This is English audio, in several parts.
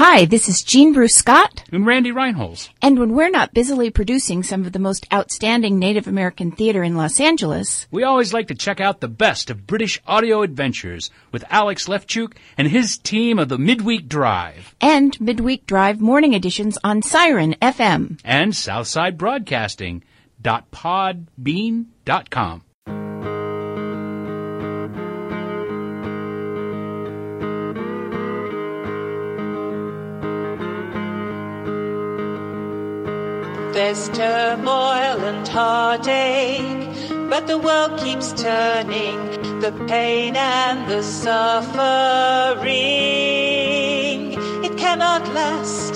Hi, this is Jean Bruce Scott. And Randy Reinholz. And when we're not busily producing some of the most outstanding Native American theater in Los Angeles, we always like to check out the best of British audio adventures with Alex Lefchuk and his team of the Midweek Drive. And Midweek Drive morning editions on Siren FM. And Southside Broadcasting.podbean.com. There's turmoil and heartache, but the world keeps turning, the pain and the suffering, it cannot last.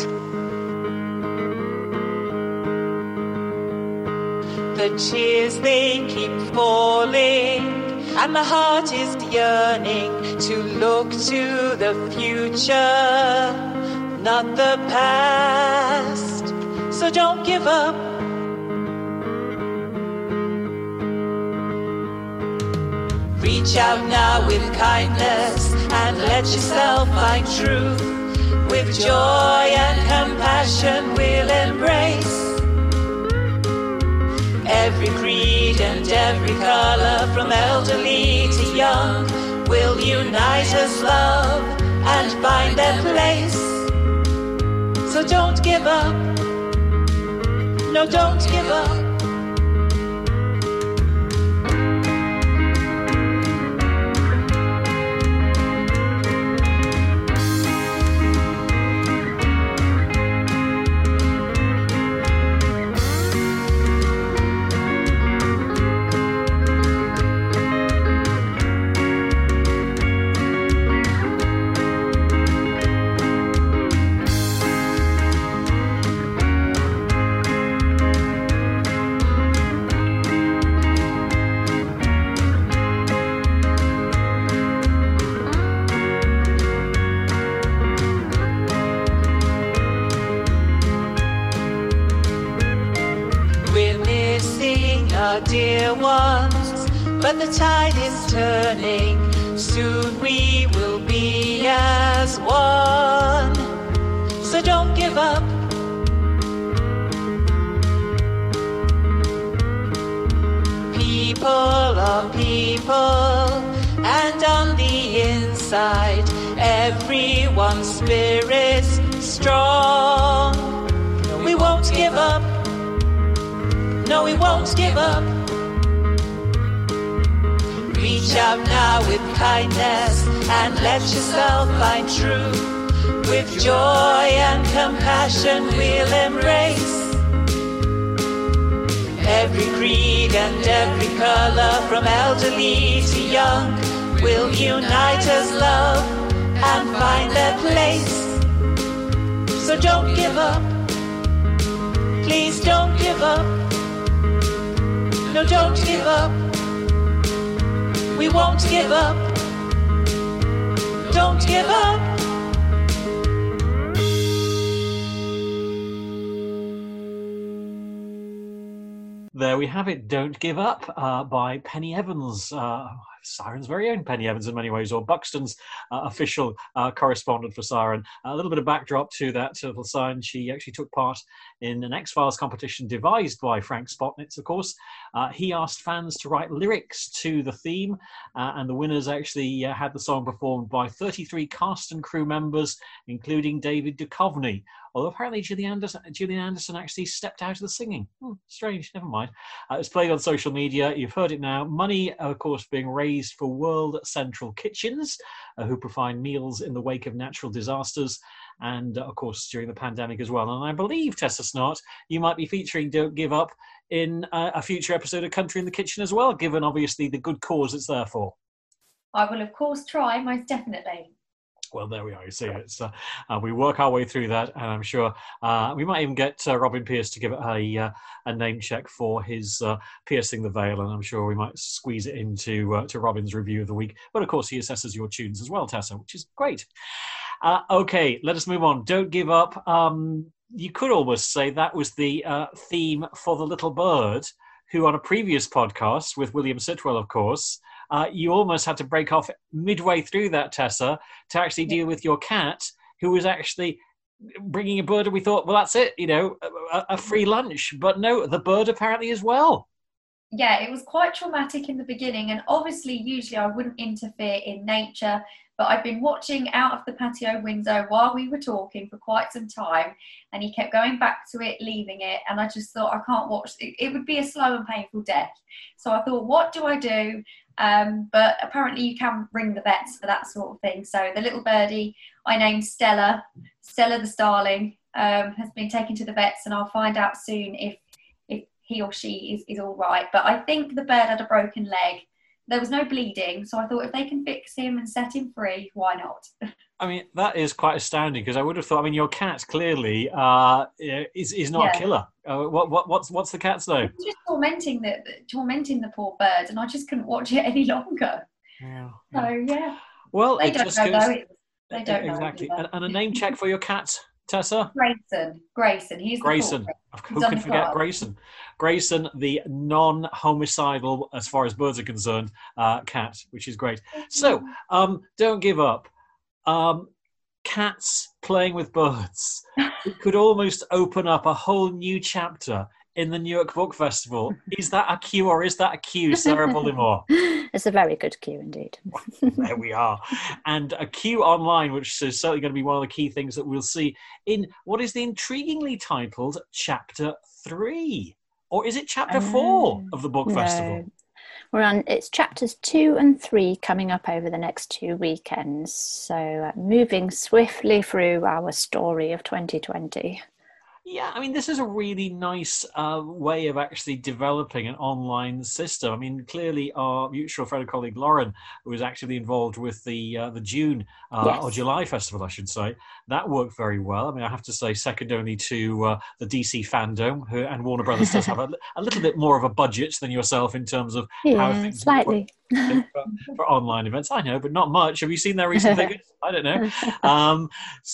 The tears, they keep falling, and my heart is yearning to look to the future, not the past. So don't give up. Reach out now with kindness and let yourself find truth. With joy and compassion we'll embrace every creed and every color, from elderly to young. Will unite as love and find their place. So don't give up. No, don't give up. Dear ones, but the tide is turning. Soon we will be as one. So don't give up. People are people, and on the inside, everyone's spirit's strong. We won't give up. No, we won't give up. Reach out now with kindness and let yourself find truth. With joy and compassion we'll embrace every creed and every color, from elderly to young. We'll unite as love and find their place. So don't give up. Please don't give up. No, don't give up. We won't give up. Don't give up. There we have it, Don't Give Up, by Penny Evans, Siren's very own Penny Evans in many ways, or Buxton's official correspondent for Siren. A little bit of backdrop to that little Siren. She actually took part in an X-Files competition devised by Frank Spotnitz, of course. He asked fans to write lyrics to the theme, and the winners actually had the song performed by 33 cast and crew members, including David Duchovny. Although apparently Gillian Anderson actually stepped out of the singing. Strange, never mind. It was played on social media. You've heard it now. Money, of course, being raised for World Central Kitchens, who provide meals in the wake of natural disasters and, of course, during the pandemic as well. And I believe, Tessa Snart, you might be featuring Don't Give Up in a future episode of Country in the Kitchen as well, given, obviously, the good cause it's there for. I will, of course, try, most definitely. Well, there we are. You see, it's we work our way through that, and I'm sure we might even get Robin Pierce to give it a name check for his Piercing the Veil, and I'm sure we might squeeze it into to Robin's review of the week. But of course, he assesses your tunes as well, Tessa, which is great. Okay, let us move on. Don't give up. You could almost say that was the theme for The Little Bird, who on a previous podcast with William Sitwell, of course, you almost had to break off midway through that, Tessa, to actually deal with your cat, who was actually bringing a bird, and we thought, well, that's it, a free lunch. But no, the bird apparently as well. Yeah, it was quite traumatic in the beginning, and obviously usually I wouldn't interfere in nature, but I've been watching out of the patio window while we were talking for quite some time, and he kept going back to it, leaving it, and I just thought, I can't watch it would be a slow and painful death. So I thought, what do I do? But apparently you can ring the vets for that sort of thing. So the little birdie I named Stella the starling, has been taken to the vets, and I'll find out soon if he or she is all right. But I think the bird had a broken leg. There was no bleeding, so I thought if they can fix him and set him free, why not? I mean, that is quite astounding, because I would have thought, your cat clearly is not a killer. What's the cat's though? Just tormenting the poor bird, and I just couldn't watch it any longer. Yeah. So yeah. Well, they don't know though. They don't know exactly. And a name check for your cat, Tessa? Grayson. He's Grayson. Who can forget Grayson? Grayson, the non-homicidal, as far as birds are concerned, cat, which is great. So, don't give up. Cats playing with birds. It could almost open up a whole new chapter in the Newark Book Festival. Is that a cue, or is that a cue, Sarah Bullimore? It's a very good cue indeed. There we are. And a cue online, which is certainly going to be one of the key things that we'll see in what is the intriguingly titled Chapter 3. Or is it Chapter 4 of the Book Festival? It's chapters 2 and 3 coming up over the next 2 weekends. So moving swiftly through our story of 2020. Yeah, this is a really nice way of actually developing an online system. Clearly our mutual friend and colleague Lauren, who was actively involved with the June or July festival, I should say, that worked very well. I have to say, second only to the DC Fandom, and Warner Brothers does have a little bit more of a budget than yourself in terms of how things slightly. For online events. I know, but not much. Have you seen their recent figures? I don't know.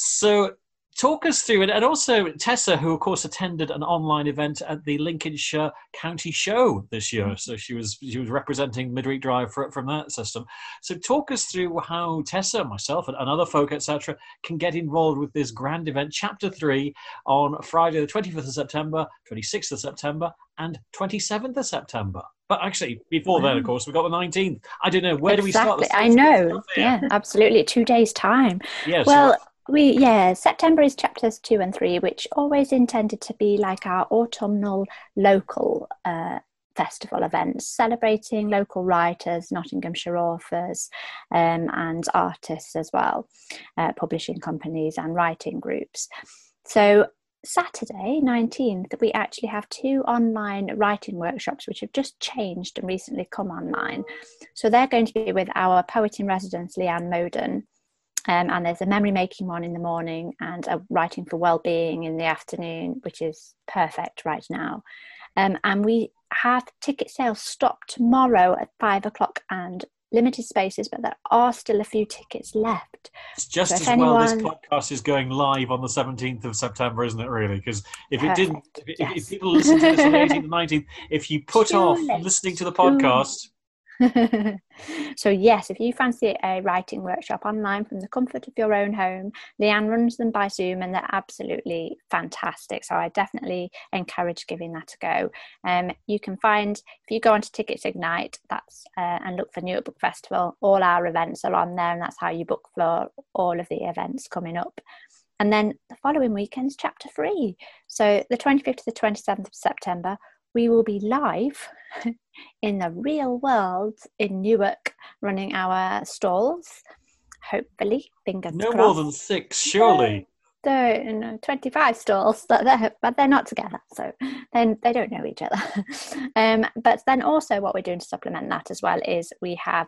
So talk us through it, and also Tessa, who of course attended an online event at the Lincolnshire County Show this year. So she was representing Midweek Drive from that system. So talk us through how Tessa, myself, and other folk, etc., can get involved with this grand event, Chapter 3, on Friday the 25th of September, 26th of September, and 27th of September. But actually, before then, of course, we've got the 19th. I don't know, where do we start? I know, yeah, absolutely, 2 days' time. Yes. Well, September is chapters 2 and 3, which always intended to be like our autumnal local festival events, celebrating local writers, Nottinghamshire authors, and artists as well, publishing companies and writing groups. So Saturday 19th, we actually have 2 online writing workshops which have just changed and recently come online. So they're going to be with our poet in residence, Leanne Moden. And there's a memory making one in the morning and a writing for well-being in the afternoon, which is perfect right now. And we have ticket sales stop tomorrow at 5:00 and limited spaces, but there are still a few tickets left. It's just as well this podcast is going live on the 17th of September, isn't it, really? Because if it didn't, if people listen to this on the 18th and 19th, if you put off listening to the podcast... So yes, if you fancy a writing workshop online from the comfort of your own home, Leanne runs them by Zoom and they're absolutely fantastic. So I definitely encourage giving that a go. You can find, if you go onto Tickets Ignite, that's and look for Newark Book Festival, all our events are on there, and that's how you book for all of the events coming up. And then the following weekend's Chapter 3. So the 25th to the 27th of September, we will be live in the real world in Newark, running our stalls. Hopefully, fingers crossed. No more than 6, surely. 25 stalls, but they're not together, so then they don't know each other. But then also what we're doing to supplement that as well is we have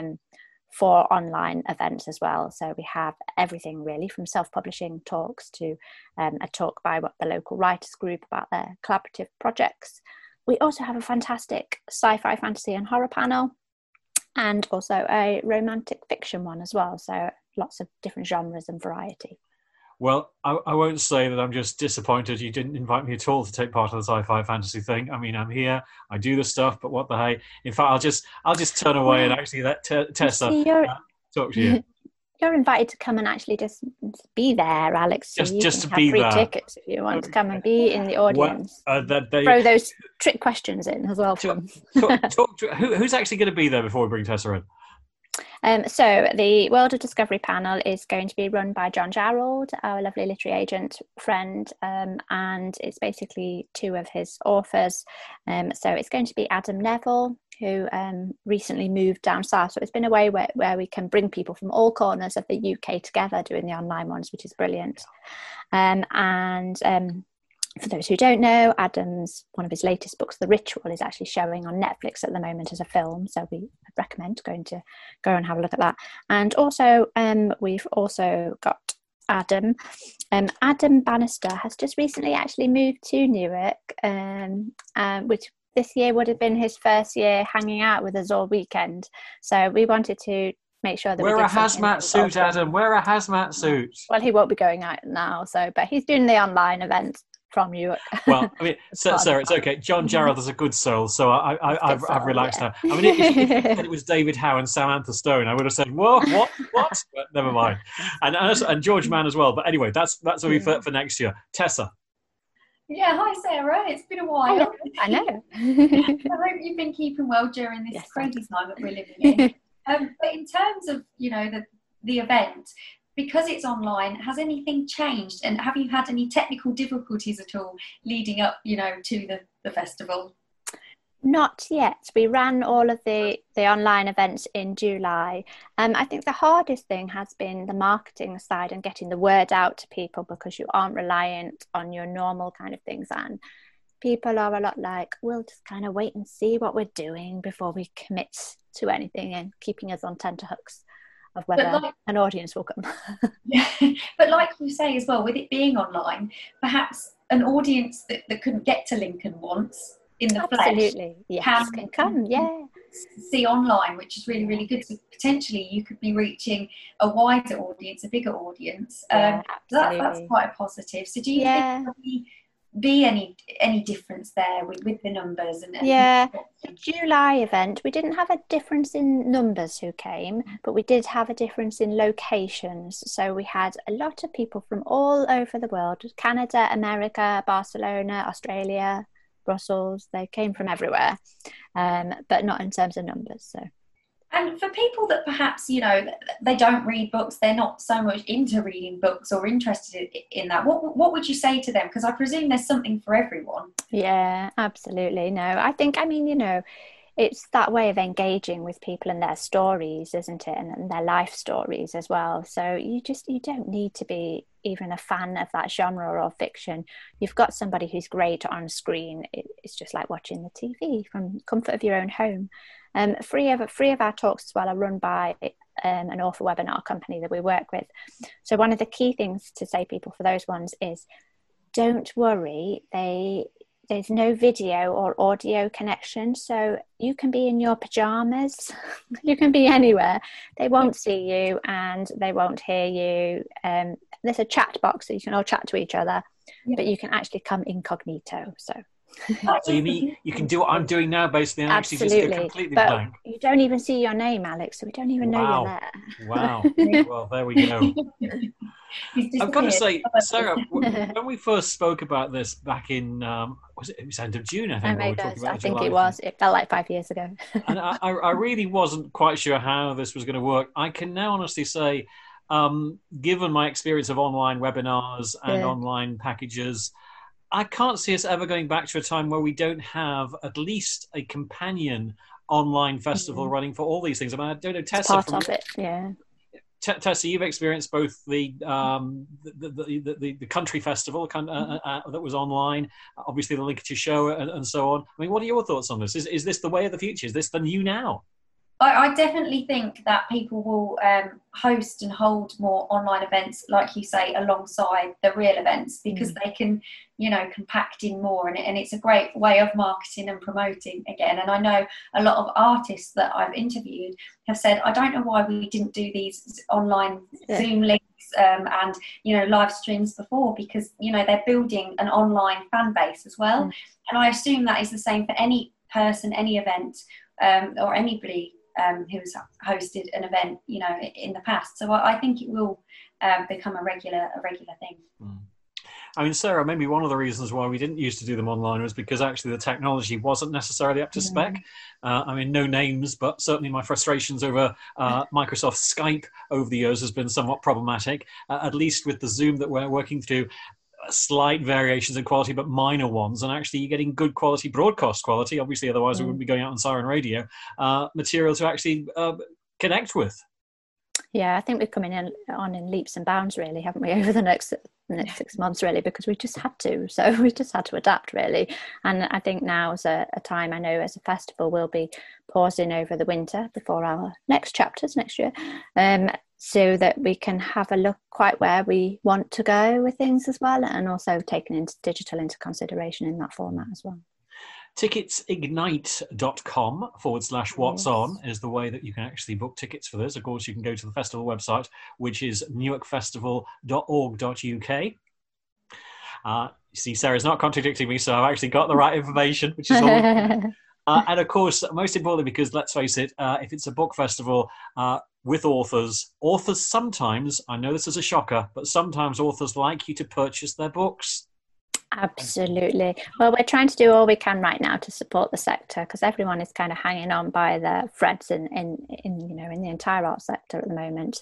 4 online events as well. So we have everything really from self-publishing talks to a talk by the local writers group about their collaborative projects. We also have a fantastic sci-fi, fantasy and horror panel, and also a romantic fiction one as well. So lots of different genres and variety. Well, I won't say that I'm just disappointed you didn't invite me at all to take part of the sci-fi fantasy thing. I mean, I'm here, I do the stuff, but what the hey? In fact, I'll just turn away and actually let Tessa talk to you. You're invited to come and actually just be there, Alex. So just you to can be have free there. tickets if you want to come and be in the audience. Throw those trick questions in as well for them. Who's actually going to be there before we bring Tessa in? So the World of Discovery panel is going to be run by John Jarrold, our lovely literary agent friend, and it's basically two of his authors. So it's going to be Adam Neville, who recently moved down south. So it's been a way where we can bring people from all corners of the UK together doing the online ones, which is brilliant. For those who don't know, one of his latest books, The Ritual, is actually showing on Netflix at the moment as a film. So we recommend going to go and have a look at that. And also, we've also got Adam. Adam Bannister has just recently actually moved to Newark, which this year would have been his first year hanging out with us all weekend. So we wanted to make sure that wear a hazmat suit, Adam. Wear a hazmat suit. Well, he won't be going out now, but he's doing the online event from Newark. Well, I mean, Sarah, it's okay. John Jarrold is a good soul, so I've relaxed now. I mean, if it was David Howe and Samantha Stone, I would have said, "Whoa, what?" But never mind. And George Mann as well. But anyway, that's what we for next year. Tessa. Yeah, hi Sarah. It's been a while. Hello. I know. I hope you've been keeping well during this crazy time that we're living in. But in terms of the event, because it's online, has anything changed? And have you had any technical difficulties at all leading up, to the festival? Not yet. We ran all of the online events in July. I think the hardest thing has been the marketing side and getting the word out to people, because you aren't reliant on your normal kind of things. And people are a lot like, we'll just kind of wait and see what we're doing before we commit to anything, and keeping us on tenterhooks of whether an audience will come. Yeah, but like you say as well, with it being online, perhaps an audience that couldn't get to Lincoln once in the flesh can come, see online, which is really, really good. So potentially you could be reaching a wider audience, a bigger audience. That's quite a positive. So do you think there'll be any difference there with the numbers? The July event, we didn't have a difference in numbers who came, but we did have a difference in locations. So we had a lot of people from all over the world: Canada, America, Barcelona, Australia, Brussels. They came from everywhere, but not in terms of numbers. So. And for people that perhaps, they don't read books, they're not so much into reading books or interested in that, what would you say to them? Because I presume there's something for everyone. Yeah, absolutely. No, I mean, it's that way of engaging with people and their stories, isn't it? And their life stories as well. So you don't need to be even a fan of that genre or fiction. You've got somebody who's great on screen. It's just like watching the TV from the comfort of your own home. Three of our talks as well are run by an author webinar company that we work with. So one of the key things to say people for those ones is, don't worry, there's no video or audio connection, so you can be in your pajamas, you can be anywhere. They won't see you and they won't hear you. There's a chat box that you can all chat to each other, but you can actually come incognito. So you mean you can do what I'm doing now, basically, and actually just go completely but blank? You don't even see your name, Alex, so we don't even know you're there. Wow. Well, there we go. I've got to say, Sarah, when we first spoke about this back in, it was end of June, I think. I think it was. It felt like 5 years ago. And I really wasn't quite sure how this was going to work. I can now honestly say, given my experience of online webinars and online packages, I can't see us ever going back to a time where we don't have at least a companion online festival running for all these things. I mean, I don't know, Tessa. Part of it, yeah. Tessa, you've experienced both the country festival that was online, obviously the Lincolnshire show, and so on. I mean, what are your thoughts on this? Is this the way of the future? Is this the new now? I definitely think that people will host and hold more online events, like you say, alongside the real events, because they can, compact in more, and it's a great way of marketing and promoting again. And I know a lot of artists that I've interviewed have said, I don't know why we didn't do these online Zoom links and live streams before, because they're building an online fan base as well. And I assume that is the same for any person, any event, or anybody who's hosted an event, you know, in the past. So I think it will become a regular thing. I mean, Sarah, maybe one of the reasons why we didn't used to do them online was because actually the technology wasn't necessarily up to spec. I mean, no names, but certainly my frustrations over Microsoft Skype over the years has been somewhat problematic, at least with the Zoom that we're working through. Slight variations in quality, but minor ones, and actually you're getting good quality broadcast quality. Obviously, otherwise we wouldn't be going out on Siren Radio. Material to actually connect with. Yeah, I think we're coming on in leaps and bounds, really, haven't we, over the next 6 months, really, because we just had to. So we just had to adapt, really. And I think now is a time, I know as a festival, we'll be pausing over the winter before our next chapters next year, so that we can have a look quite where we want to go with things as well, and also taking into digital into consideration in that format as well. Ticketsignite.com/what's on is the way that you can actually book tickets for this. Of course, you can go to the festival website, which is newarkfestival.org.uk. You see, Sarah's not contradicting me, so I've actually got the right information, which is all. And of course, most importantly, because let's face it, if it's a book festival with authors sometimes, I know this is a shocker, but sometimes authors like you to purchase their books. Absolutely. Well, we're trying to do all we can right now to support the sector, because everyone is kind of hanging on by the threads in the entire art sector at the moment.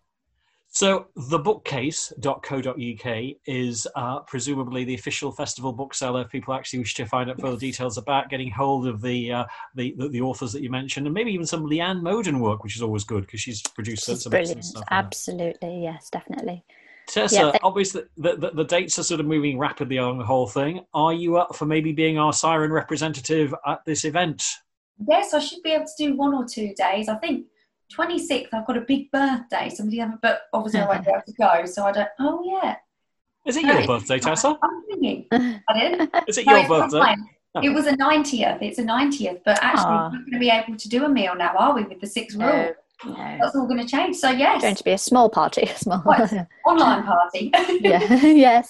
So thebookcase.co.uk is presumably the official festival bookseller if people actually wish to find out further details about getting hold of the authors that you mentioned, and maybe even some Leanne Moden work, which is always good because she's produced some brilliant stuff. Absolutely, yes, definitely. Tessa, obviously the dates are sort of moving rapidly along the whole thing. Are you up for maybe being our Siren representative at this event? Yes, I should be able to do 1 or 2 days. I think 26th, I've got a big birthday. But obviously I won't be able to go, so I don't. Oh yeah. Is it your birthday, Tessa? I'm thinking. I didn't. Is it your birthday? It was a 90th. It's a 90th, but actually we're not going to be able to do a meal now, are we? With the 6th rule. No. That's all going to change. So yes, it's going to be a small party, online party. Yes,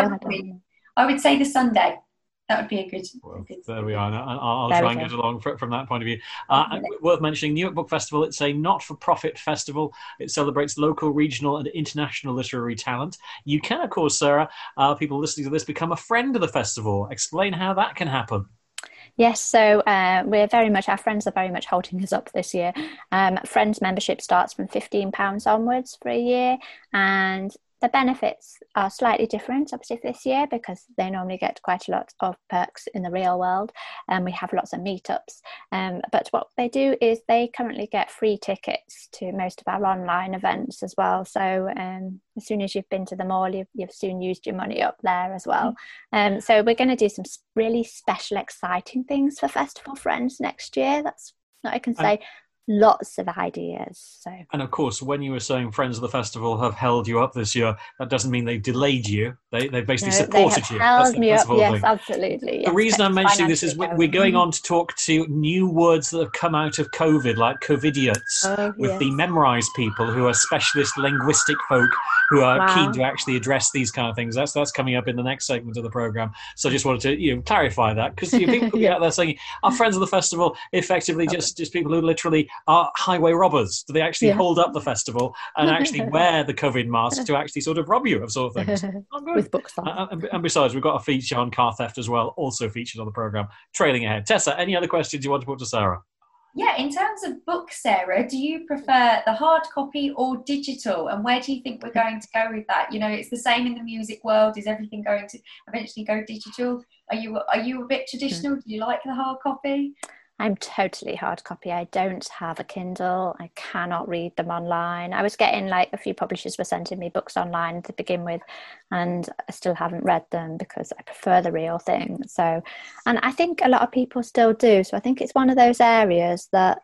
I would say the Sunday. That would be a good. There we are. And I'll try and get along from that point of view. Worth mentioning, Newark Book Festival. It's a not-for-profit festival. It celebrates local, regional, and international literary talent. You can, of course, Sarah, people listening to this, become a friend of the festival. Explain how that can happen. Yes, so our friends are very much holding us up this year. Friends membership starts from £15 onwards for a year, and the benefits are slightly different, obviously, this year, because they normally get quite a lot of perks in the real world, and we have lots of meetups. But what they do is they currently get free tickets to most of our online events as well. So as soon as you've been to them all, you've soon used your money up there as well. So we're going to do some really special, exciting things for Festival Friends next year. That's what I can say. Lots of ideas. And of course, when you were saying friends of the festival have held you up this year, that doesn't mean they've delayed you. They basically supported you. Held me up. Yes, absolutely. Yes. The reason I'm mentioning this is we're going on to talk to new words that have come out of COVID, like COVIDiots, with the Memrise people, who are specialist linguistic folk who are keen to actually address these kind of things. That's coming up in the next segment of the program. So I just wanted to clarify that, because people could be out there saying, "Are friends of the festival effectively just people who literally are highway robbers? Do they actually hold up the festival and actually wear the COVID mask to actually sort of rob you of sort of things?" With books on. And besides, we've got a feature on car theft as well, also featured on the programme. Trailing ahead. Tessa, any other questions you want to put to Sarah? Yeah, in terms of books, Sarah, do you prefer the hard copy or digital? And where do you think we're going to go with that? You know, it's the same in the music world. Is everything going to eventually go digital? Are you a bit traditional? Do you like the hard copy? I'm totally hard copy. I don't have a Kindle. I cannot read them online. I was getting a few publishers were sending me books online to begin with, and I still haven't read them because I prefer the real thing. So, and I think a lot of people still do. So I think it's one of those areas that,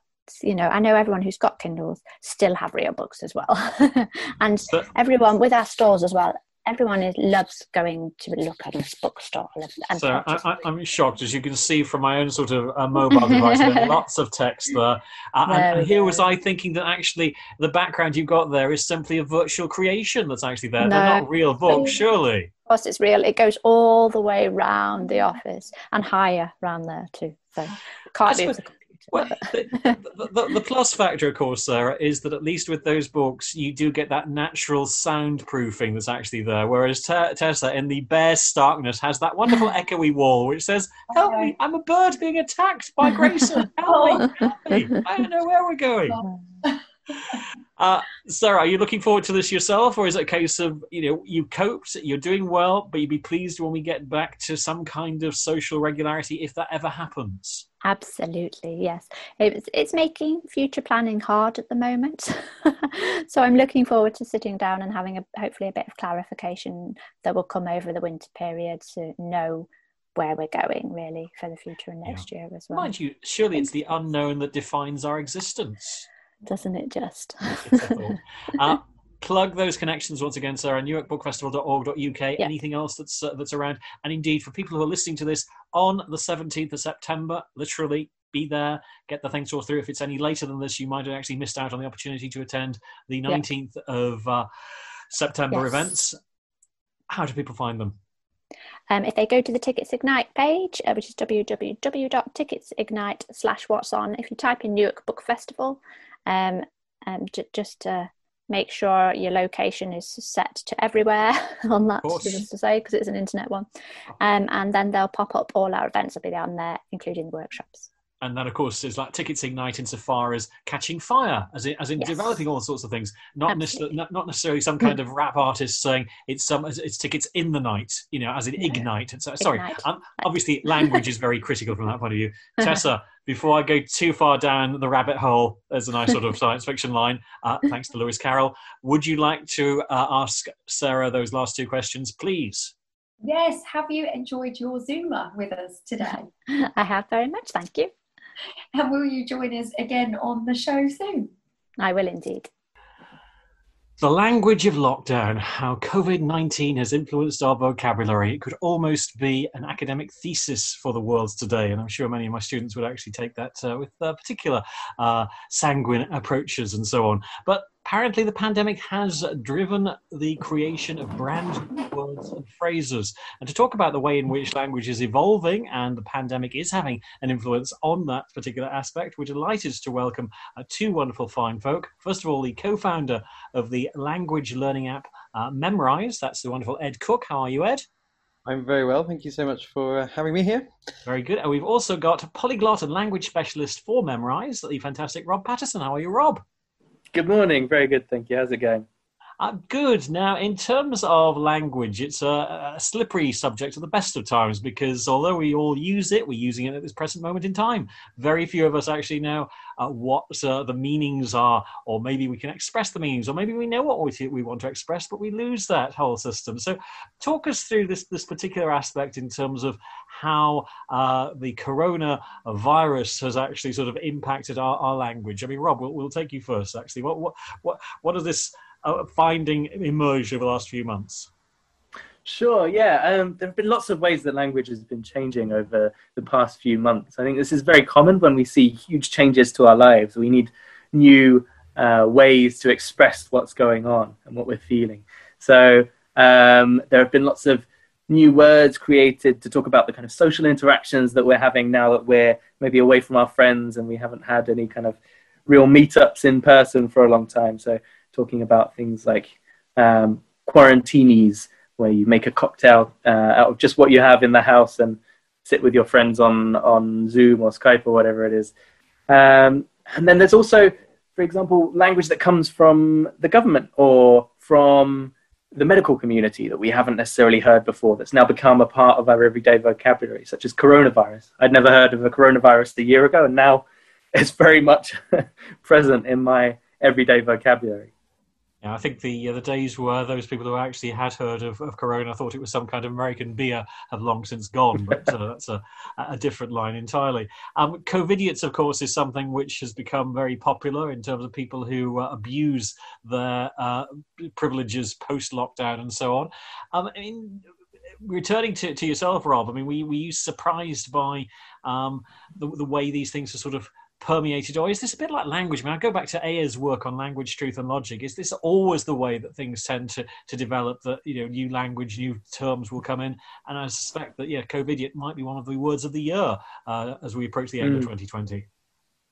I know everyone who's got Kindles still have real books as well. And everyone with our stores as well, everyone loves going to look at this bookstore. So I'm shocked, as you can see from my own sort of mobile device. There's lots of text there. And here was I thinking that actually the background you've got there is simply a virtual creation that's actually there. No, they're not real books, surely. Of course, it's real. It goes all the way round the office and higher round there too. So can't be with a computer. Well, the plus factor, of course, Sarah, is that at least with those books, you do get that natural soundproofing that's actually there. Whereas Tessa, in the bare starkness, has that wonderful echoey wall which says, "Help me! I'm a bird being attacked by Grayson. Help me! Help me! I don't know where we're going." Sarah, are you looking forward to this yourself, or is it a case of, you coped, you're doing well, but you'd be pleased when we get back to some kind of social regularity if that ever happens? Absolutely, yes. It's making future planning hard at the moment. So I'm looking forward to sitting down and having hopefully a bit of clarification that will come over the winter period to know where we're going really for the future and next year as well. Mind you, surely it's the unknown that defines our existence. Doesn't it just? Plug those connections once again, Sarah. newarkbookfestival.org.uk. Yeah. Anything else that's around? And indeed, for people who are listening to this on the 17th of September, literally be there, get the things all through. If it's any later than this, you might have actually missed out on the opportunity to attend the 19th of September events. How do people find them? If they go to the Tickets Ignite page, which is www.ticketsignite.com/what's on, if you type in Newark Book Festival, just make sure your location is set to everywhere on that, just to say, because it's an internet one. And then they'll pop up, all our events will be on there, including the workshops. And that, of course, is like Tickets Ignite insofar as catching fire, as in developing all sorts of things. Not necessarily some kind of rap artist saying it's tickets in the night, as in ignite. So, sorry, obviously language is very critical from that point of view. Tessa, before I go too far down the rabbit hole, there's a nice sort of science fiction line, thanks to Lewis Carroll. Would you like to ask Sarah those last two questions, please? Yes. Have you enjoyed your Zoomer with us today? I have very much, thank you. And will you join us again on the show soon? I will indeed. The language of lockdown, how COVID-19 has influenced our vocabulary. It could almost be an academic thesis for the world today, and I'm sure many of my students would actually take that with particular sanguine approaches and so on. But apparently the pandemic has driven the creation of brand new words and phrases. And to talk about the way in which language is evolving and the pandemic is having an influence on that particular aspect, we're delighted to welcome two wonderful fine folk. First of all, the co-founder of the language learning app Memrise. That's the wonderful Ed Cook. How are you, Ed? I'm very well. Thank you so much for having me here. Very good. And we've also got a polyglot and language specialist for Memrise, the fantastic Rob Patterson. How are you, Rob? Good morning. Very good, thank you. How's it going? Good. Now, in terms of language, it's a slippery subject at the best of times because although we all use it, we're using it at this present moment in time. Very few of us actually know what the meanings are, or maybe we can express the meanings, or maybe we know what we want to express, but we lose that whole system. So talk us through this particular aspect in terms of how the coronavirus has actually sort of impacted our language. I mean, Rob, we'll take you first, actually. What does this finding emerged over the last few months? Sure, yeah. There have been lots of ways that language has been changing over the past few months. I think this is very common when we see huge changes to our lives. We need new ways to express what's going on and what we're feeling. So there have been lots of new words created to talk about the kind of social interactions that we're having now that we're maybe away from our friends and we haven't had any kind of real meetups in person for a long time. So talking about things like quarantinis, where you make a cocktail out of just what you have in the house and sit with your friends on Zoom or Skype or whatever it is. And then there's also, for example, language that comes from the government or from the medical community that we haven't necessarily heard before, that's now become a part of our everyday vocabulary, such as coronavirus. I'd never heard of a coronavirus a year ago, and now it's very much present in my everyday vocabulary. Yeah, I think the days where those people who actually had heard of Corona thought it was some kind of American beer have long since gone, but that's a different line entirely. COVIDiots, of course, is something which has become very popular in terms of people who abuse their privileges post-lockdown and so on. I mean, returning to yourself, Rob, I mean, were you surprised by the way these things are sort of permeated, or is this a bit like language? I mean, I go back to Ayer's work on language, truth and logic. Is this always the way that things tend to develop, that, new language, new terms will come in? And I suspect that, COVIDiot might be one of the words of the year as we approach the end of 2020.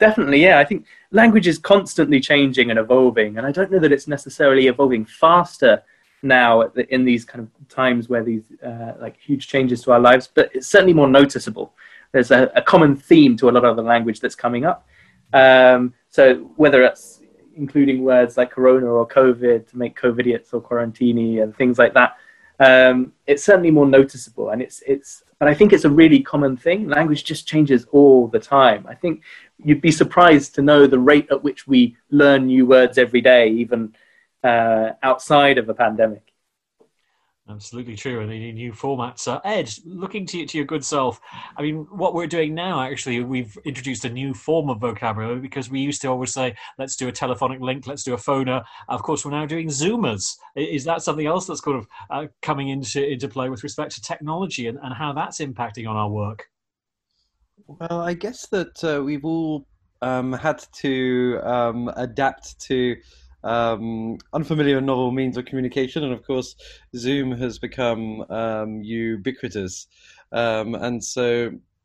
Definitely, yeah. I think language is constantly changing and evolving, and I don't know that it's necessarily evolving faster now in these kind of times where these like huge changes to our lives, but it's certainly more noticeable. There's a common theme to a lot of the language that's coming up. So whether it's including words like corona or COVID to make COVIDiots or quarantini and things like that, it's certainly more noticeable. And but I think it's a really common thing. Language just changes all the time. I think you'd be surprised to know the rate at which we learn new words every day, even outside of a pandemic. Absolutely true, and in new formats. Ed, looking to your good self, I mean, what we're doing now, actually, we've introduced a new form of vocabulary, because we used to always say, let's do a telephonic link, let's do a phoner. Of course, we're now doing Zoomers. Is that something else that's kind of coming into play with respect to technology and how that's impacting on our work? Well, I guess that we've all had to adapt to unfamiliar and novel means of communication, and of course Zoom has become ubiquitous, and so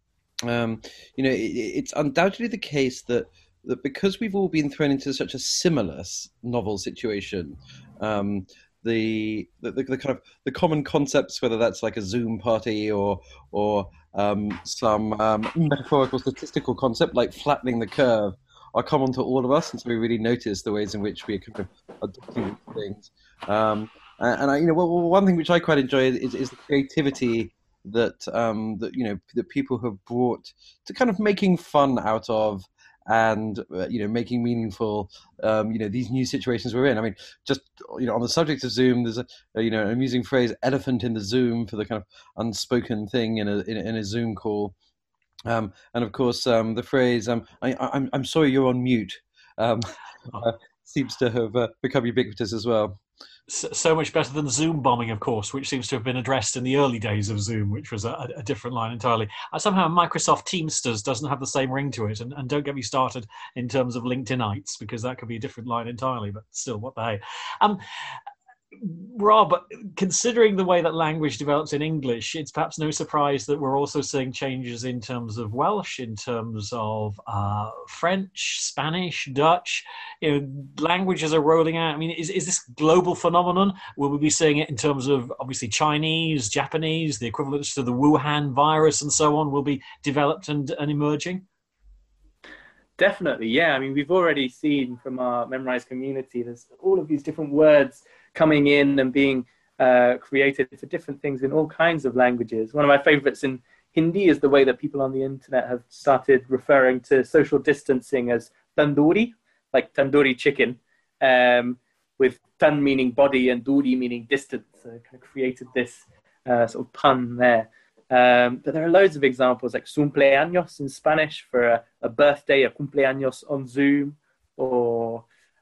it's undoubtedly the case that because we've all been thrown into such a similar novel situation, the kind of the common concepts, whether that's like a Zoom party or some metaphorical statistical concept like flattening the curve, are common to all of us, and so we really notice the ways in which we are kind of adopting things. One thing which I quite enjoy is the creativity that people have brought to kind of making fun out of and making meaningful these new situations we're in. I mean, just on the subject of Zoom, there's an amusing phrase, "elephant in the Zoom," for the kind of unspoken thing in a Zoom call. And of course, the phrase "I'm sorry, you're on mute" seems to have become ubiquitous as well. So much better than Zoom bombing, of course, which seems to have been addressed in the early days of Zoom, which was a different line entirely. Somehow Microsoft Teamsters doesn't have the same ring to it, and don't get me started in terms of LinkedInites, because that could be a different line entirely, but still, what the hey. Rob, considering the way that language develops in English, it's perhaps no surprise that we're also seeing changes in terms of Welsh, in terms of French, Spanish, Dutch. Languages are rolling out. I mean, is this global phenomenon? Will we be seeing it in terms of, obviously, Chinese, Japanese, the equivalents to the Wuhan virus and so on will be developed and emerging? Definitely, yeah. I mean, we've already seen from our Memrise community, there's all of these different words coming in and being created for different things in all kinds of languages. One of my favorites in Hindi is the way that people on the internet have started referring to social distancing as tandoori, like tandoori chicken, with tan meaning body and doori meaning distance. So kind of created this sort of pun there. But there are loads of examples, like cumpleaños in Spanish for a birthday, a cumpleaños on Zoom, or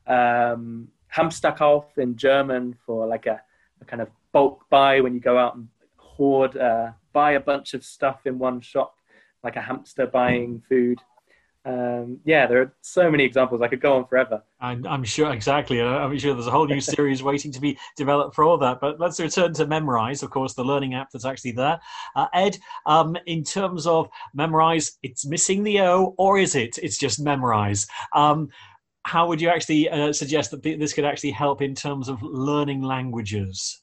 Hamsterkauf in German for like a kind of bulk buy when you go out and hoard, buy a bunch of stuff in one shop, like a hamster buying food. There are so many examples. I could go on forever. I'm sure, exactly. I'm sure there's a whole new series waiting to be developed for all that. But let's return to Memrise, of course, the learning app that's actually there. Ed, in terms of Memrise, it's missing the O, or is it? It's just Memrise. How would you actually suggest that this could actually help in terms of learning languages?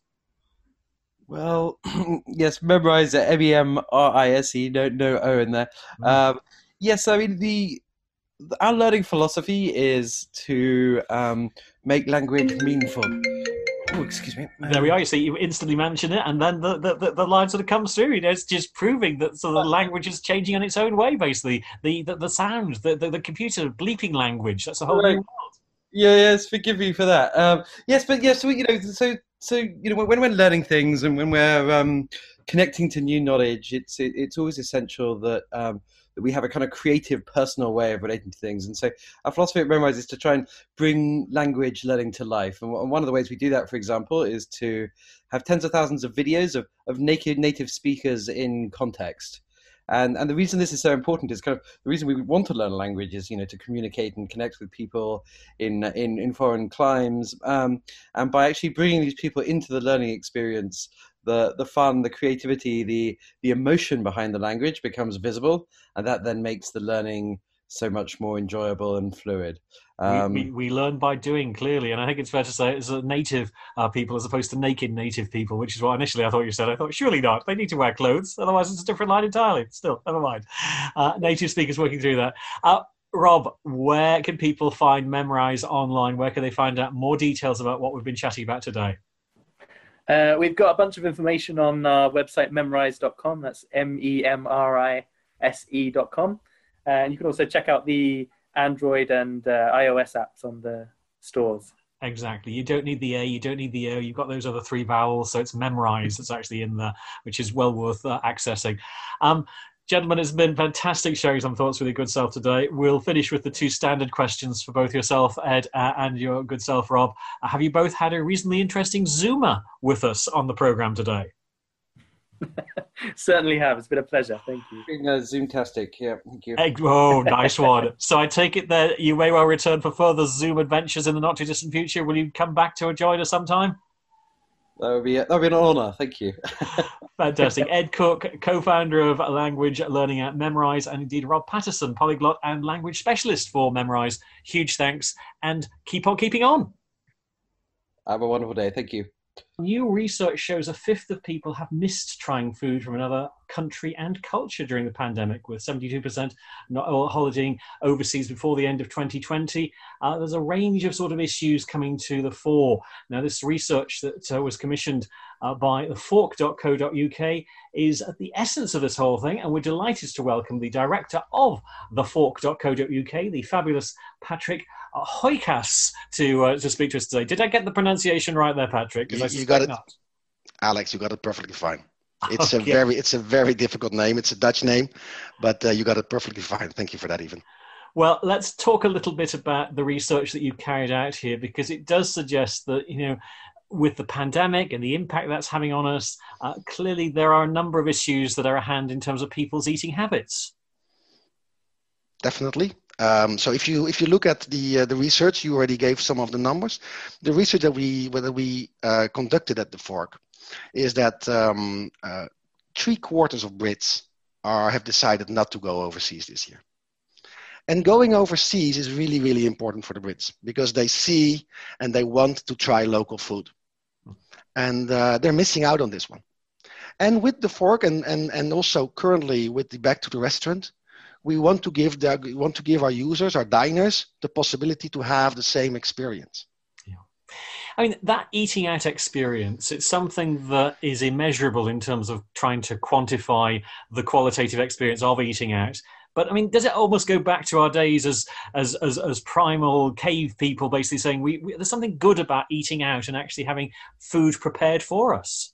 Well, yes, Memrise, MEMRISE, no O in there. Yes, I mean, our learning philosophy is to make language meaningful. Oh, excuse me. There we are. You see, you instantly mention it, and then the line sort of comes through. It's just proving that sort of the language is changing in its own way. Basically, the sound, the computer bleeping language. That's a whole new world. Yes, forgive me for that. Yes, but yes, when we're learning things and when we're connecting to new knowledge, it's always essential that we have a kind of creative, personal way of relating to things. And so our philosophy at Memrise is to try and bring language learning to life. And one of the ways we do that, for example, is to have tens of thousands of videos of native speakers in context. And the reason this is so important is kind of the reason we want to learn a language is, to communicate and connect with people in foreign climes. And by actually bringing these people into the learning experience, the fun, the creativity, the emotion behind the language becomes visible, and that then makes the learning so much more enjoyable and fluid. We learn by doing, clearly, and I think it's fair to say it's a native people as opposed to naked native people, which is what initially I thought you said. I thought, surely not. They need to wear clothes, otherwise it's a different line entirely. Still, never mind. Native speakers working through that. Rob, where can people find Memrise online? Where can they find out more details about what we've been chatting about today? We've got a bunch of information on our website, memrise.com. That's MEMRISE.com. And you can also check out the Android and iOS apps on the stores. Exactly. You don't need the A, you don't need the O. You've got those other 3 vowels, so it's Memrise that's actually in there, which is well worth accessing. Gentlemen, it's been fantastic sharing some thoughts with your good self today. We'll finish with the 2 standard questions for both yourself, Ed, and your good self, Rob. Have you both had a reasonably interesting Zoomer with us on the programme today? Certainly have. It's been a pleasure. Thank you. Being Zoomtastic. Yeah, thank you. Oh, nice one. So I take it that you may well return for further Zoom adventures in the not too distant future. Will you come back to join us sometime? That would be an honour. Thank you. Fantastic. Ed Cook, co-founder of Language Learning at Memrise, and indeed Rob Patterson, polyglot and language specialist for Memrise. Huge thanks, and keep on keeping on. Have a wonderful day. Thank you. New research shows a fifth of people have missed trying food from another country and culture during the pandemic, with 72% not holidaying overseas before the end of 2020. There's a range of sort of issues coming to the fore. Now, this research that was commissioned by thefork.co.uk is at the essence of this whole thing, and we're delighted to welcome the director of thefork.co.uk, the fabulous Patrick Hoikas, to speak to us today. Did I get the pronunciation right there, Patrick? You got it, not. Alex. You got it perfectly fine. It's okay. It's a very difficult name. It's a Dutch name, but you got it perfectly fine. Thank you for that, even. Well, let's talk a little bit about the research that you carried out here, because it does suggest that, with the pandemic and the impact that's having on us, clearly there are a number of issues that are at hand in terms of people's eating habits. Definitely. So if you look at the research, you already gave some of the numbers. The research that we conducted at the Fork is that 3/4 of Brits have decided not to go overseas this year. And going overseas is really, really important for the Brits, because they see and they want to try local food. And they're missing out on this one. And with the Fork and also currently with the Back to the Restaurant, we want to give our users, our diners, the possibility to have the same experience. Yeah. I mean, that eating out experience, it's something that is immeasurable in terms of trying to quantify the qualitative experience of eating out. But I mean, does it almost go back to our days as primal cave people, basically saying there's something good about eating out and actually having food prepared for us?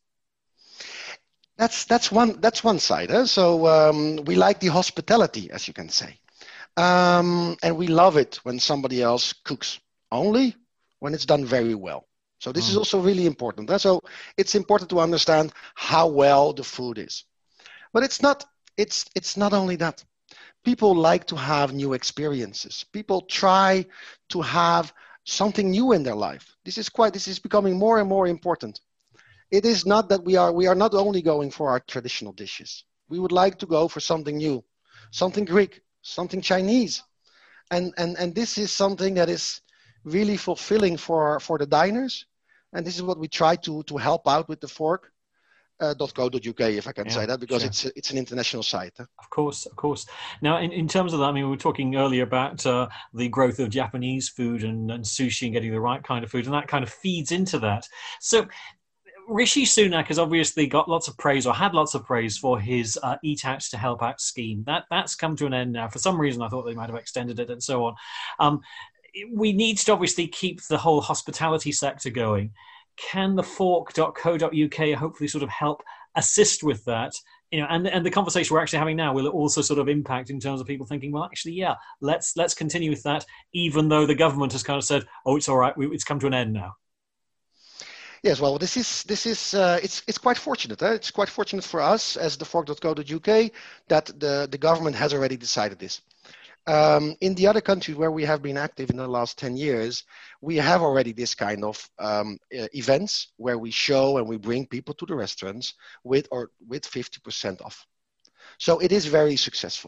That's one side. So we like the hospitality, as you can say, and we love it when somebody else cooks. Only when it's done very well. So this is also really important. So it's important to understand how well the food is, but it's not only that. People like to have new experiences. People try to have something new in their life. This is becoming more and more important. It is not that we are not only going for our traditional dishes. We would like to go for something new, something Greek, something Chinese. And this is something that is really fulfilling for the diners. And this is what we try to help out with the Fork. .co.uk, if I can say that, because sure. It's an international site. Of course. Now, in terms of that, I mean, we were talking earlier about the growth of Japanese food and sushi and getting the right kind of food, and that kind of feeds into that. So Rishi Sunak has obviously got lots of praise, or had lots of praise, for his Eat Out to Help Out scheme. That's come to an end now. For some reason, I thought they might have extended it and so on. We need to obviously keep the whole hospitality sector going. Can the fork.co.uk hopefully sort of help assist with that? And the conversation we're actually having now, will it also sort of impact in terms of people thinking, well, actually, yeah, let's continue with that, even though the government has kind of said, oh, it's all right, it's come to an end now. Yes, well, this is it's quite fortunate. It's quite fortunate for us as the fork.co.uk that the government has already decided this. In the other countries where we have been active in the last 10 years, we have already this kind of events where we show and we bring people to the restaurants with 50% off. So it is very successful.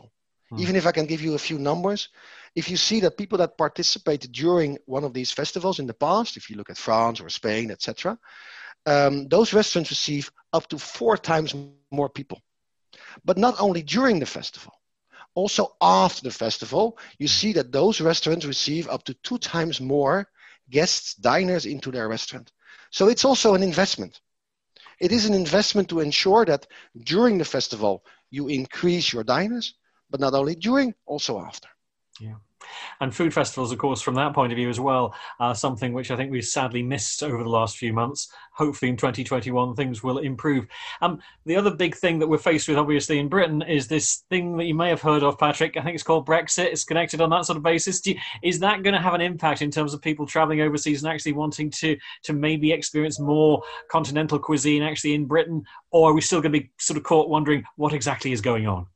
Even if I can give you a few numbers, if you see that people that participated during one of these festivals in the past, if you look at France or Spain, etc., those restaurants receive up to 4 times more people. But not only during the festival, also after the festival, you see that those restaurants receive up to 2 times more guests, diners into their restaurant. So it's also an investment. It is an investment to ensure that during the festival, you increase your diners, but not only during, also after. Yeah. And food festivals, of course, from that point of view as well, something which I think we've sadly missed over the last few months. Hopefully in 2021, things will improve. The other big thing that we're faced with, obviously, in Britain is this thing that you may have heard of, Patrick. I think it's called Brexit. It's connected on that sort of basis. Is that going to have an impact in terms of people travelling overseas and actually wanting to maybe experience more continental cuisine actually in Britain? Or are we still going to be sort of caught wondering what exactly is going on?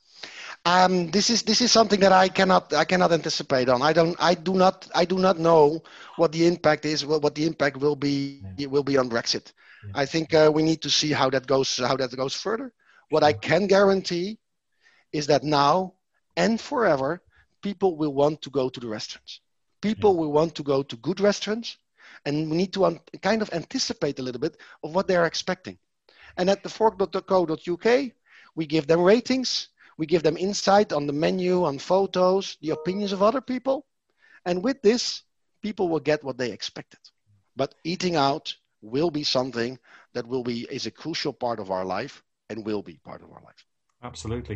This is something that I cannot anticipate on. I do not know what the impact is. What the impact will be on Brexit. Yeah. I think we need to see how that goes further. What I can guarantee is that now and forever, people will want to go to the restaurants. People will want to go to good restaurants, and we need to kind of anticipate a little bit of what they're expecting. And at thefork.co.uk, we give them ratings. We give them insight on the menu, on photos, the opinions of other people. And with this, people will get what they expected. But eating out will be something that is a crucial part of our life and will be part of our life. Absolutely.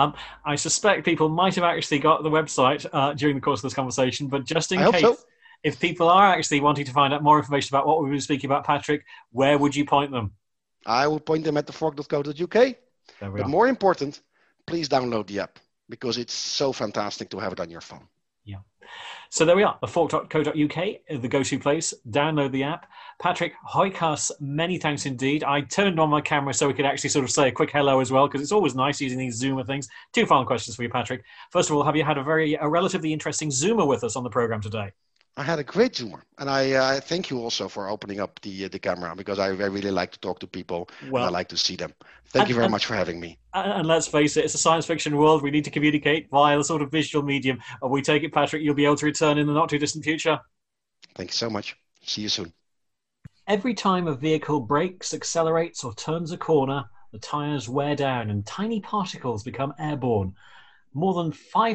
I suspect people might have actually got the website during the course of this conversation, but just in case, if people are actually wanting to find out more information about what we've been speaking about, Patrick, where would you point them? I will point them at thefork.co.uk. But more important, please download the app because it's so fantastic to have it on your phone. Yeah. So there we are, thefork.co.uk, the go-to place. Download the app. Patrick Huijgas, many thanks indeed. I turned on my camera so we could actually sort of say a quick hello as well, because it's always nice using these Zoomer things. 2 final questions for you, Patrick. First of all, have you had a relatively interesting Zoomer with us on the program today? I had a great Zoomer, and I thank you also for opening up the camera, because I really like to talk to people, and I like to see them. Thank you very much for having me. And let's face it, it's a science fiction world. We need to communicate via the sort of visual medium. We take it, Patrick, you'll be able to return in the not too distant future. Thank you so much. See you soon. Every time a vehicle brakes, accelerates, or turns a corner, the tyres wear down and tiny particles become airborne. More than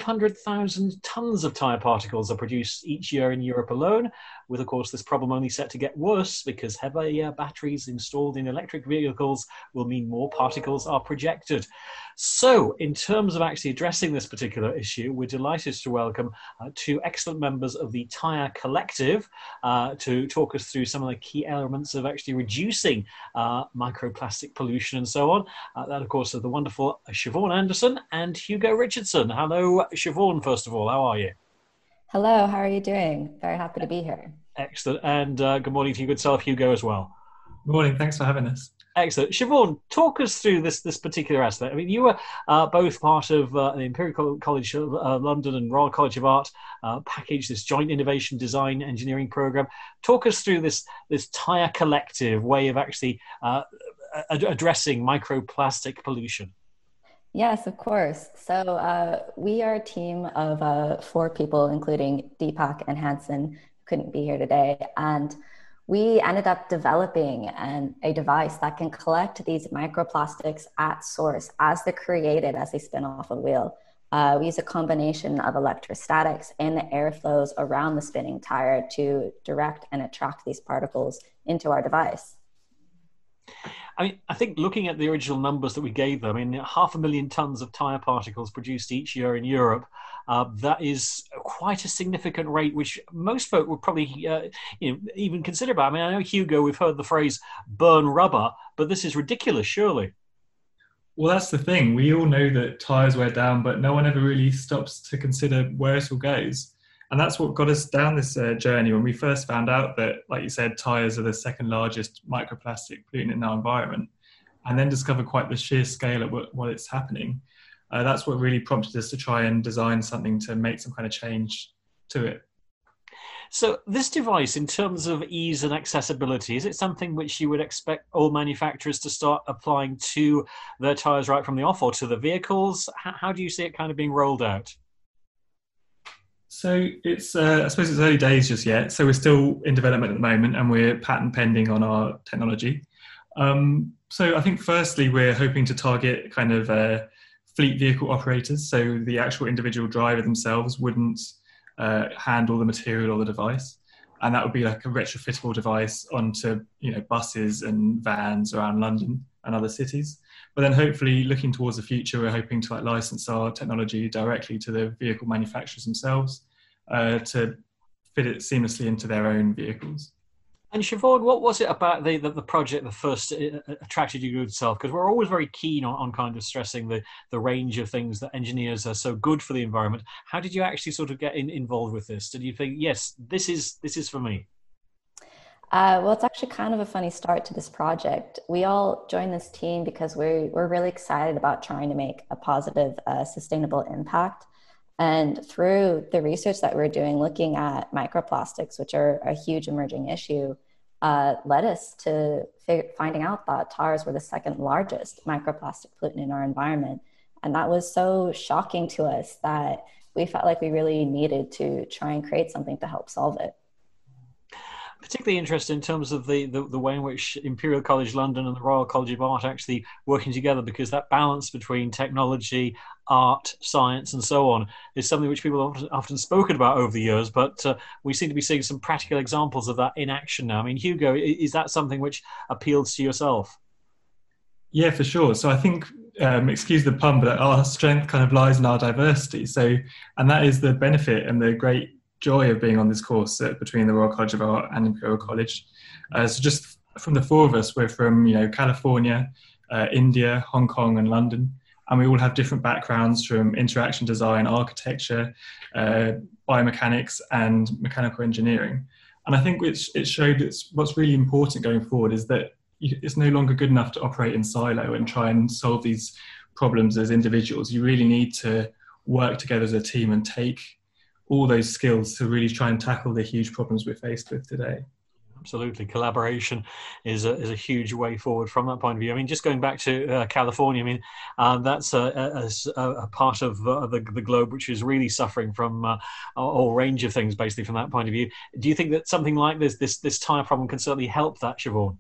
500,000 tons of tyre particles are produced each year in Europe alone, with, of course, this problem only set to get worse because heavier batteries installed in electric vehicles will mean more particles are projected. So, in terms of actually addressing this particular issue, we're delighted to welcome 2 excellent members of the Tyre Collective to talk us through some of the key elements of actually reducing microplastic pollution and so on. That, of course, are the wonderful Siobhan Anderson and Hugo Richardson. Hello, Siobhan, first of all. How are you? Hello, how are you doing? Very happy to be here. Excellent. And good morning to you, good self, Hugo, as well. Good morning. Thanks for having us. Excellent. Siobhan, talk us through this particular aspect. I mean, you were both part of the Imperial College of London and Royal College of Art package, this joint innovation design engineering program. Talk us through this Tyre Collective way of actually addressing microplastic pollution. Yes, of course. So we are a team of 4 people, including Deepak and Hansen, who couldn't be here today. And we ended up developing a device that can collect these microplastics at source as they're created, as they spin off a wheel. We use a combination of electrostatics and the airflows around the spinning tire to direct and attract these particles into our device. I mean, I think looking at the original numbers that we gave them, I mean, 500,000 tons of tyre particles produced each year in Europe. That is quite a significant rate, which most folk would probably even consider about. I mean, I know, Hugo, we've heard the phrase burn rubber, but this is ridiculous, surely. Well, that's the thing. We all know that tyres wear down, but no one ever really stops to consider where it all goes. And that's what got us down this journey when we first found out that, like you said, tyres are the second largest microplastic pollutant in our environment, and then discover quite the sheer scale of what it's happening. That's what really prompted us to try and design something to make some kind of change to it. So this device, in terms of ease and accessibility, is it something which you would expect all manufacturers to start applying to their tyres right from the off, or to the vehicles? How do you see it kind of being rolled out? So it's, I suppose it's early days just yet. So we're still in development at the moment, and we're patent pending on our technology. So I think firstly, we're hoping to target kind of fleet vehicle operators. So the actual individual driver themselves wouldn't handle the material or the device. And that would be like a retrofittable device onto, buses and vans around London and other cities. But then hopefully looking towards the future, we're hoping to license our technology directly to the vehicle manufacturers themselves to fit it seamlessly into their own vehicles. And Siobhan, what was it about the project that first attracted you to itself? Because we're always very keen on kind of stressing the range of things that engineers are so good for the environment. How did you actually sort of get involved with this? Did you think, yes, this is for me? Well, it's actually kind of a funny start to this project. We all joined this team because we're really excited about trying to make a positive, sustainable impact. And through the research that we're doing, looking at microplastics, which are a huge emerging issue, led us to finding out that tires were the second largest microplastic pollutant in our environment. And that was so shocking to us that we felt like we really needed to try and create something to help solve it. Particularly interested in terms of the way in which Imperial College London and the Royal College of Art actually working together, because that balance between technology, art, science and so on is something which people have often spoken about over the years, but we seem to be seeing some practical examples of that in action now. I mean, Hugo, is that something which appeals to yourself? Yeah, for sure. So I think, excuse the pun, but our strength kind of lies in our diversity. So, and that is the benefit and the great joy of being on this course between the Royal College of Art and Imperial College. So just from the four of us, we're from California, India, Hong Kong and London, and we all have different backgrounds from interaction design, architecture, biomechanics and mechanical engineering. And I think it showed what's really important going forward is that it's no longer good enough to operate in silo and try and solve these problems as individuals. You really need to work together as a team and take all those skills to really try and tackle the huge problems we're faced with today. Absolutely. Collaboration is a huge way forward from that point of view. I mean, just going back to California, I mean, that's a part of the globe which is really suffering from a whole range of things, basically, from that point of view. Do you think that something like this tyre problem can certainly help that, Siobhan?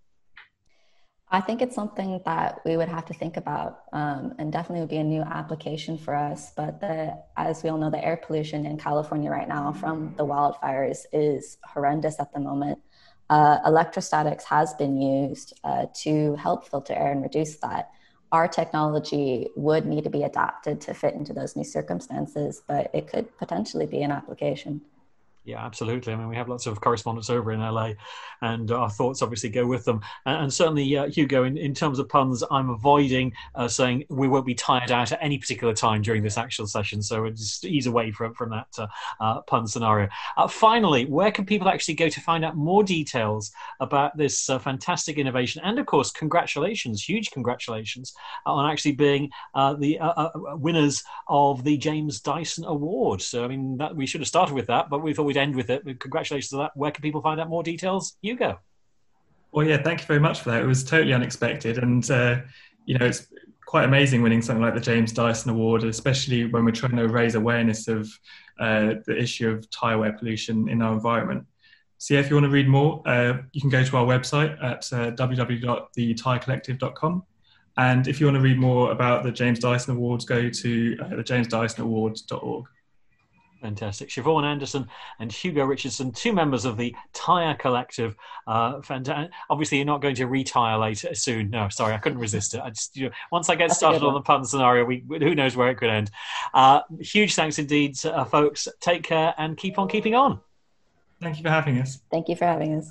I think it's something that we would have to think about, and definitely would be a new application for us. But as we all know, the air pollution in California right now from the wildfires is horrendous at the moment. Electrostatics has been used to help filter air and reduce that. Our technology would need to be adapted to fit into those new circumstances, but it could potentially be an application. Yeah, absolutely. I mean, we have lots of correspondents over in LA, and our thoughts obviously go with them. And certainly, Hugo, in terms of puns, I'm avoiding saying we won't be tired out at any particular time during this actual session. So we'll just ease away from that pun scenario. Finally, where can people actually go to find out more details about this fantastic innovation? And of course, congratulations, huge congratulations on actually being the winners of the James Dyson Award. So, I mean, we should have started with that, but we thought we'd end with it. Congratulations on that. Where can people find out more details? Hugo. Well, yeah, thank you very much for that. It was totally unexpected, and it's quite amazing winning something like the James Dyson Award, especially when we're trying to raise awareness of the issue of tyre wear pollution in our environment. So yeah, if you want to read more, you can go to our website at www.thetirecollective.com. And if you want to read more about the James Dyson Awards, go to thejamesdysonawards.org. Fantastic. Siobhan Anderson and Hugo Richardson, two members of the Tyre Collective. Obviously, you're not going to retire later soon. No, sorry, I couldn't resist it. Once I get started on the pun scenario, who knows where it could end. Huge thanks indeed, folks. Take care and keep on keeping on. Thank you for having us. Thank you for having us.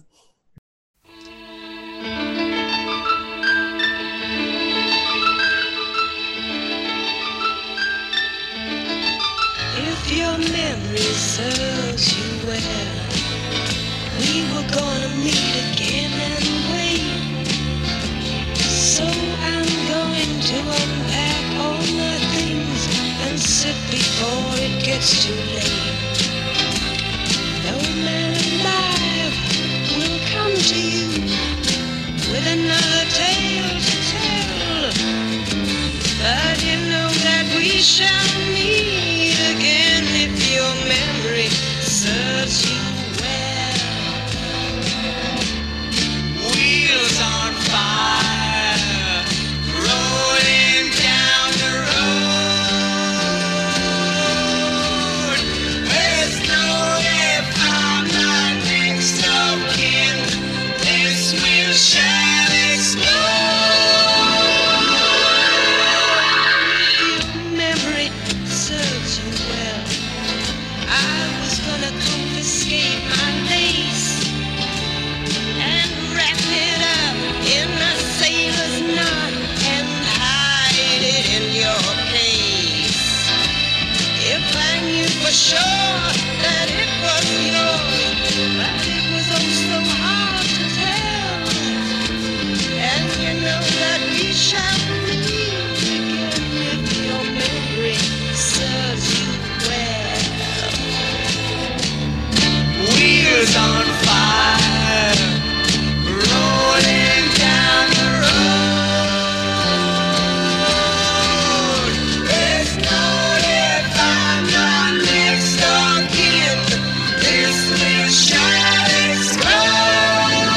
If your memory serves you well, we were gonna meet again and wait. So I'm going to unpack all my things and sit before it gets too late. No matter shall meet again if your memory serves you well. Wheels on fire, rolling down the road. There's no if I'm not next of kin, this wheel shall explode. Your memory serves you well. I was gonna confiscate my lace and wrap it up in a sailor's knot and hide it in your place. If I knew for sure that it was yours, but it was oh so hard to tell. And you know that we shall meet again if your memory serves you well. Wheels on fire, rolling down the road. There's no if I'm not next of kin, this wheel shall explode.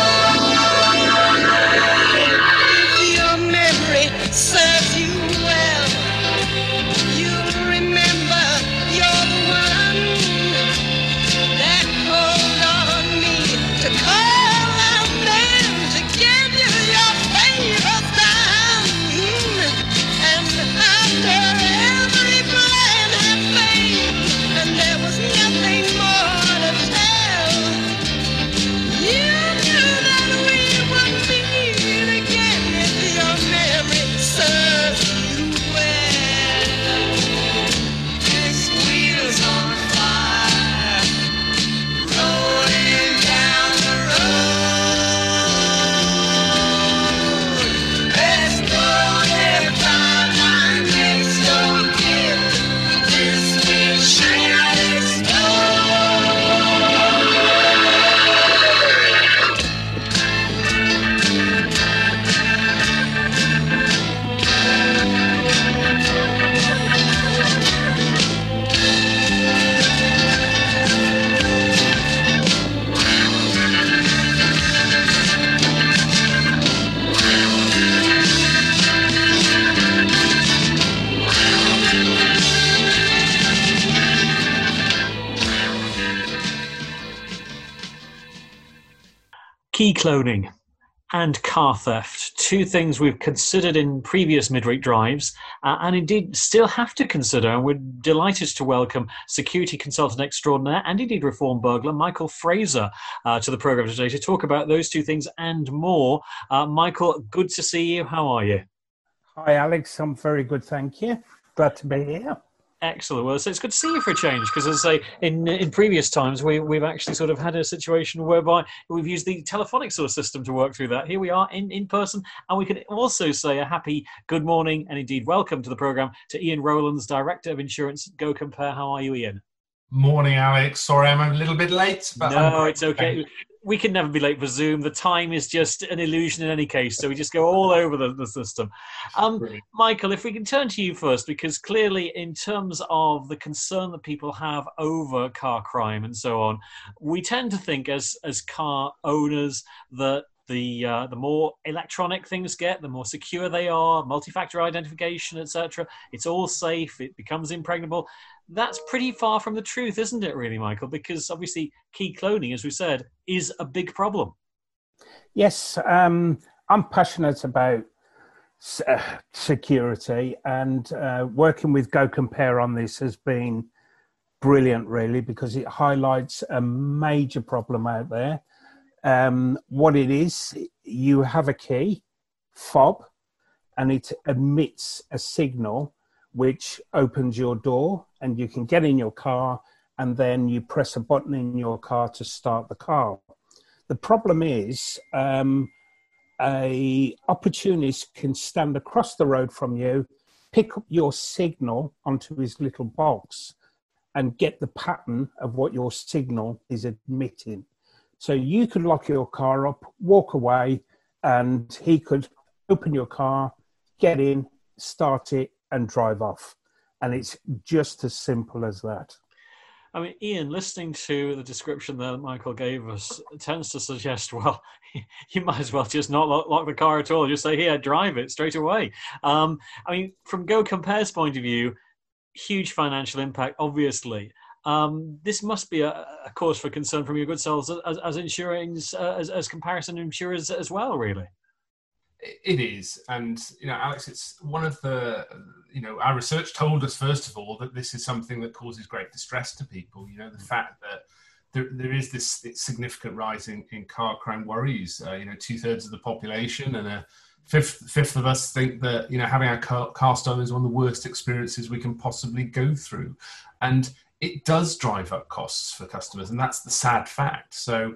If your memory serves you well, you'll remember you're the one that called on me to call out them to give you your favor down. And after every plan had failed and there was nothing more to tell, you knew that we would meet again if your memory serves you well. This wheel's on fire, rolling down the road. There's no if I'm not next of kin, this wheel shall Key cloning and car theft, two things we've considered in previous midweek drives and indeed still have to consider. And we're delighted to welcome security consultant extraordinaire and indeed reform burglar Michael Fraser to the programme today to talk about those two things and more. Michael, good to see you. How are you? Hi, Alex. I'm very good, thank you. Glad to be here. Excellent. Well, so it's good to see you for a change, because as I say, in previous times we've actually sort of had a situation whereby we've used the telephonic sort of system to work through that. Here we are in person, and we can also say a happy good morning and indeed welcome to the programme to Ian Rowlands, Director of Insurance Go Compare. How are you, Ian? Morning, Alex. Sorry I'm a little bit late. But no, it's okay. We can never be late for Zoom. The time is just an illusion in any case, so we just go all over the system. Michael, if we can turn to you first, because clearly in terms of the concern that people have over car crime and so on, we tend to think as car owners that the more electronic things get, the more secure they are, multi-factor identification, etc. It's all safe, it becomes impregnable. That's pretty far from the truth, isn't it, really, Michael? Because obviously key cloning, as we said, is a big problem. Yes, I'm passionate about security, and working with Go Compare on this has been brilliant, really, because it highlights a major problem out there. What it is, you have a key fob and it emits a signal which opens your door, and you can get in your car and then you press a button in your car to start the car. The problem is a opportunist can stand across the road from you, pick up your signal onto his little box and get the pattern of what your signal is emitting. So you could lock your car up, walk away, and he could open your car, get in, start it, and drive off. And it's just as simple as that. I mean, Ian, listening to the description that Michael gave us tends to suggest, well, you might as well just not lock the car at all. Just say, here, drive it straight away. I mean, from Go Compare's point of view, huge financial impact, obviously. This must be a cause for concern from your good selves as comparison insurers as well, really. It is. And, Alex, it's one of the, our research told us, first of all, that this is something that causes great distress to people. The fact that there is this significant rise in car crime worries. 2/3 of the population and a fifth of us think that, having our car stolen is one of the worst experiences we can possibly go through. And it does drive up costs for customers, and that's the sad fact. So,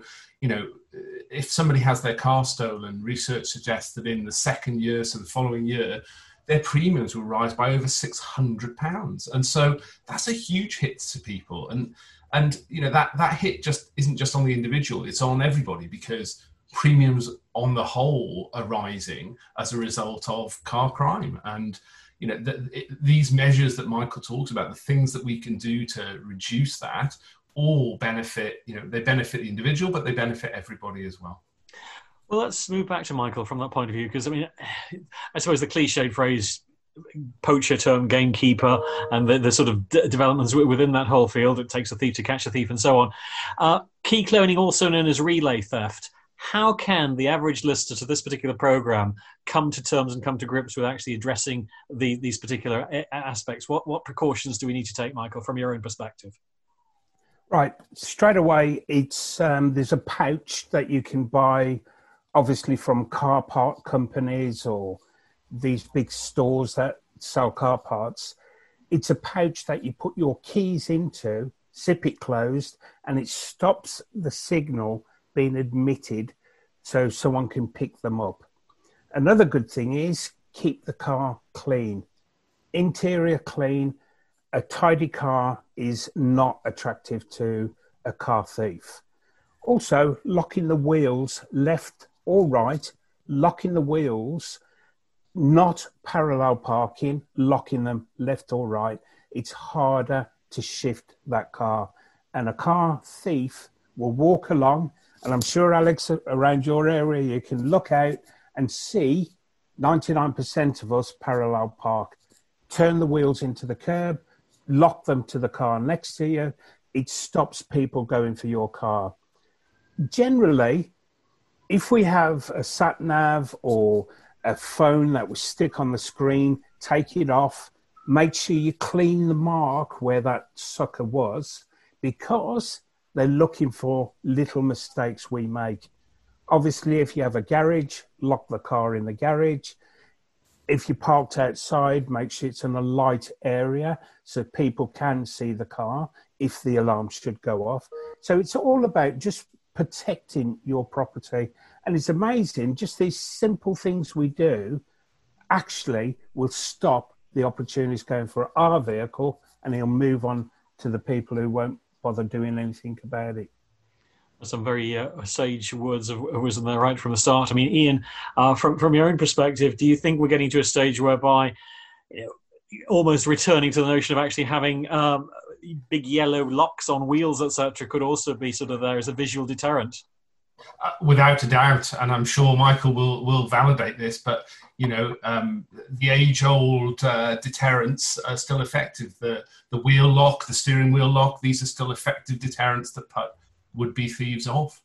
if somebody has their car stolen, research suggests that in the second year, so the following year, their premiums will rise by over £600. And so that's a huge hit to people. And that hit just isn't just on the individual, it's on everybody, because premiums on the whole are rising as a result of car crime. And these measures that Michael talks about, the things that we can do to reduce that, all benefit, they benefit the individual, but they benefit everybody as well. Well, let's move back to Michael from that point of view, because, I suppose the cliched phrase, poacher term gamekeeper, and the sort of developments within that whole field, it takes a thief to catch a thief and so on. Key cloning, also known as relay theft. How can the average listener to this particular program come to terms and come to grips with actually addressing these particular aspects? What precautions do we need to take, Michael, from your own perspective? Right, straight away, it's there's a pouch that you can buy, obviously from car part companies or these big stores that sell car parts. It's a pouch that you put your keys into, zip it closed, and it stops the signal being admitted so someone can pick them up. Another good thing is keep the car clean, interior clean. A tidy car is not attractive to a car thief. Also, locking the wheels left or right, locking the wheels, not parallel parking, locking them left or right. It's harder to shift that car. And a car thief will walk along, and I'm sure, Alex, around your area, you can look out and see 99% of us parallel park. Turn the wheels into the curb, lock them to the car next to you. It stops people going for your car. Generally, if we have a sat nav or a phone that will stick on the screen, take it off, make sure you clean the mark where that sucker was, because they're looking for little mistakes we make. Obviously, if you have a garage, lock the car in the garage. If you're parked outside, make sure it's in a light area so people can see the car if the alarm should go off. So it's all about just protecting your property. And it's amazing, just these simple things we do actually will stop the opportunities going for our vehicle, and he'll move on to the people who won't bother doing anything about it. Some very sage words of wisdom there right from the start. Ian, from your own perspective, do you think we're getting to a stage whereby, almost returning to the notion of actually having big yellow locks on wheels, etc., could also be sort of there as a visual deterrent? Without a doubt, and I'm sure Michael will validate this, but the age-old deterrents are still effective. The wheel lock, the steering wheel lock, these are still effective deterrents that put would-be thieves off.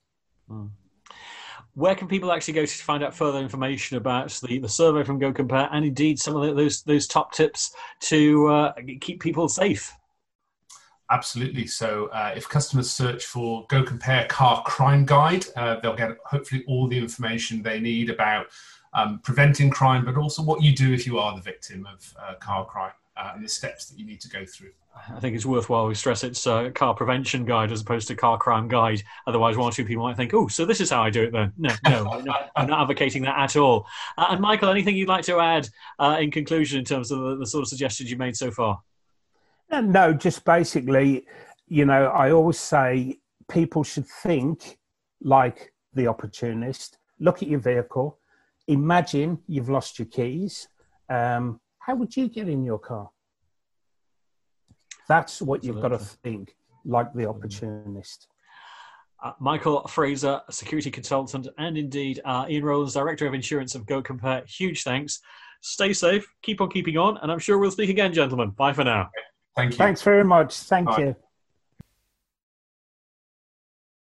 Where can people actually go to find out further information about the survey from Go Compare, and indeed some of those top tips to keep people safe? Absolutely. So if customers search for Go Compare Car Crime Guide, they'll get hopefully all the information they need about preventing crime, but also what you do if you are the victim of car crime and the steps that you need to go through. I think it's worthwhile we stress it's a car prevention guide as opposed to car crime guide. Otherwise, one or two people might think, oh, so this is how I do it then. No, I'm not advocating that at all. And Michael, anything you'd like to add in conclusion in terms of the sort of suggestions you made so far? No, just basically, I always say people should think like the opportunist. Look at your vehicle. Imagine you've lost your keys. How would you get in your car? That's what you've got to think, like the opportunist. Michael Fraser, a security consultant, and indeed Ian Rowlands, Director of Insurance of Go Compare. Huge thanks. Stay safe, keep on keeping on, and I'm sure we'll speak again, gentlemen. Bye for now. Thank you. Thanks very much. Thank Bye. you.